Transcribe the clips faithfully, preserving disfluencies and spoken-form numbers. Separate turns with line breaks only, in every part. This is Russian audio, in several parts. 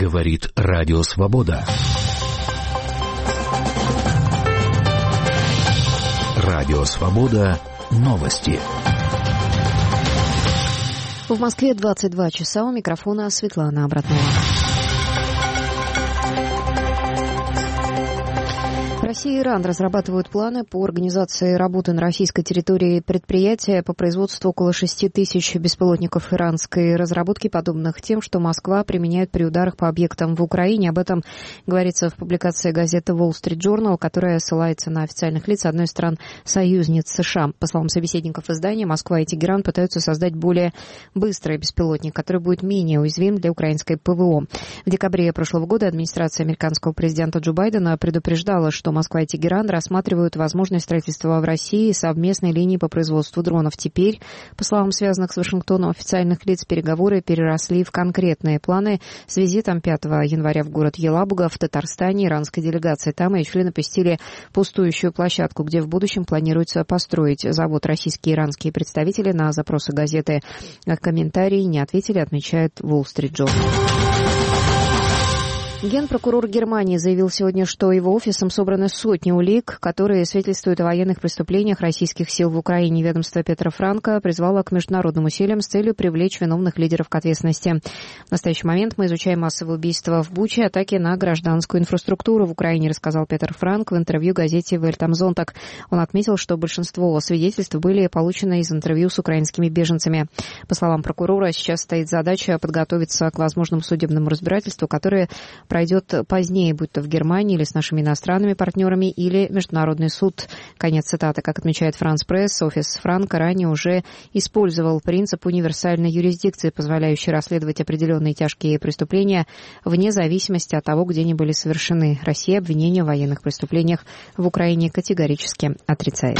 Говорит Радио Свобода. Радио Свобода. Новости.
В Москве двадцать два часа. У микрофона Светлана Обратная. Россия и Иран разрабатывают планы по организации работы на российской территории предприятия по производству около шести тысяч беспилотников иранской разработки, подобных тем, что Москва применяет при ударах по объектам в Украине. Об этом говорится в публикации газеты Wall Street Journal, которая ссылается на официальных лиц одной из стран-союзниц США. По словам собеседников издания, Москва и Тегеран пытаются создать более быстрый беспилотник, который будет менее уязвим для украинской ПВО. В декабре прошлого года администрация американского президента Джо Байдена предупреждала, что Москва и Тегеран рассматривают возможность строительства в России совместной линии по производству дронов. Теперь, по словам связанных с Вашингтоном официальных лиц, переговоры переросли в конкретные планы. С визитом пятого января в город Елабуга в Татарстане иранской делегации там ее члены посетили пустующую площадку, где в будущем планируется построить завод. Российские и иранские представители на запросы газеты комментарии не ответили, отмечает Wall Street Journal. Генпрокурор Германии заявил сегодня, что его офисом собраны сотни улик, которые свидетельствуют о военных преступлениях российских сил в Украине. Ведомство Петра Франка призвало к международным усилиям с целью привлечь виновных лидеров к ответственности. В настоящий момент мы изучаем массовые убийства в Буче, атаки на гражданскую инфраструктуру в Украине, рассказал Петр Франк в интервью газете Welt am Sonntag. Он отметил, что большинство свидетельств были получены из интервью с украинскими беженцами. По словам прокурора, сейчас стоит задача подготовиться к возможному судебному разбирательству, которое пройдет позднее, будь то в Германии или с нашими иностранными партнерами, или Международный суд. Конец цитаты. Как отмечает France Press, офис Франка ранее уже использовал принцип универсальной юрисдикции, позволяющий расследовать определенные тяжкие преступления вне зависимости от того, где они были совершены. Россия обвинения в военных преступлениях в Украине категорически отрицает.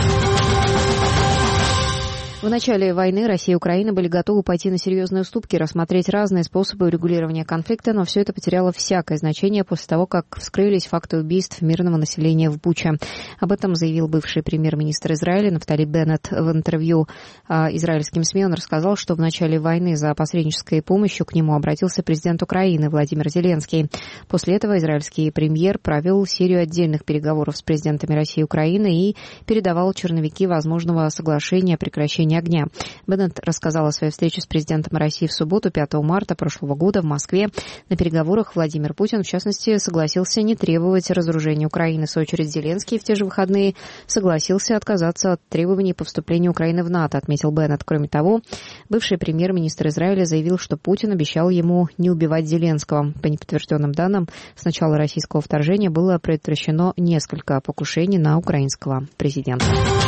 В начале войны Россия и Украина были готовы пойти на серьезные уступки, рассмотреть разные способы урегулирования конфликта, но все это потеряло всякое значение после того, как вскрылись факты убийств мирного населения в Буче. Об этом заявил бывший премьер-министр Израиля Нафтали Беннет в интервью а, израильским СМИ. Он рассказал, что в начале войны за посреднической помощью к нему обратился президент Украины Владимир Зеленский. После этого израильский премьер провел серию отдельных переговоров с президентами России и Украины и передавал черновики возможного соглашения о прекращении огня. Беннет рассказал о своей встрече с президентом России в субботу, пятого марта прошлого года в Москве. На переговорах Владимир Путин, в частности, согласился не требовать разоружения Украины. В свою очередь, Зеленский в те же выходные согласился отказаться от требований по вступлению Украины в НАТО, отметил Беннет. Кроме того, бывший премьер-министр Израиля заявил, что Путин обещал ему не убивать Зеленского. По неподтвержденным данным, с начала российского вторжения было предотвращено несколько покушений на украинского президента.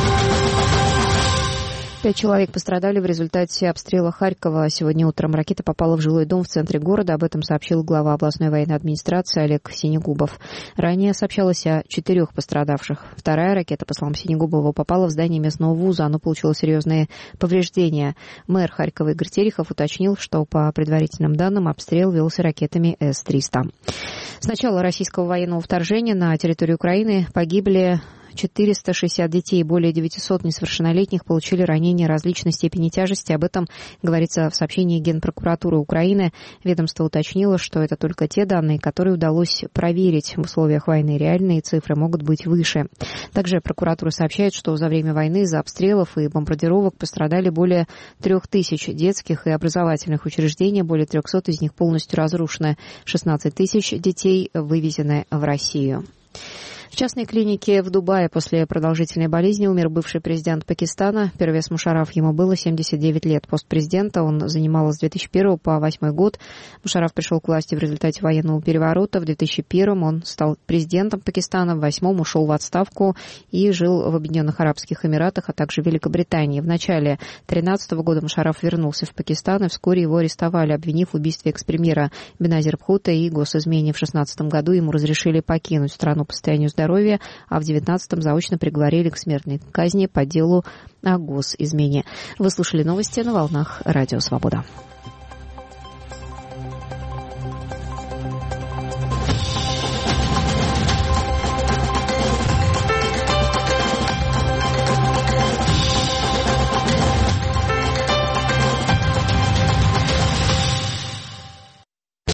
Пять человек пострадали в результате обстрела Харькова. Сегодня утром ракета попала в жилой дом в центре города. Об этом сообщил глава областной военной администрации Олег Синегубов. Ранее сообщалось о четырех пострадавших. Вторая ракета, по словам Синегубова, попала в здание местного вуза. Оно получило серьезные повреждения. Мэр Харькова Игорь Терехов уточнил, что по предварительным данным обстрел велся ракетами эс триста. С начала российского военного вторжения на территорию Украины погибли четыреста шестьдесят детей, более девятисот несовершеннолетних получили ранения различной степени тяжести. Об этом говорится в сообщении Генпрокуратуры Украины. Ведомство уточнило, что это только те данные, которые удалось проверить в условиях войны. Реальные цифры могут быть выше. Также прокуратура сообщает, что за время войны из-за обстрелов и бомбардировок пострадали более трех тысяч детских и образовательных учреждений, более трехсот из них полностью разрушены. шестнадцать тысяч детей вывезены в Россию. В частной клинике в Дубае после продолжительной болезни умер бывший президент Пакистана Первез Мушарраф. Ему было семьдесят девять лет. Пост президента он занимал с две тысячи первого по две тысячи восьмой год. Мушарраф пришел к власти в результате военного переворота. В две тысячи первом он стал президентом Пакистана, в две тысячи восьмом ушел в отставку и жил в Объединенных Арабских Эмиратах, а также в Великобритании. В начале две тысячи тринадцатого года Мушарраф вернулся в Пакистан, и вскоре его арестовали, обвинив в убийстве экс-премьера Беназир Бхутто и госизмене. В две тысячи шестнадцатом году ему разрешили покинуть страну по состоянию здоровья. здоровья, а в две тысячи девятнадцатом заочно приговорили к смертной казни по делу о госизмене. Вы слушали новости на волнах Радио Свобода.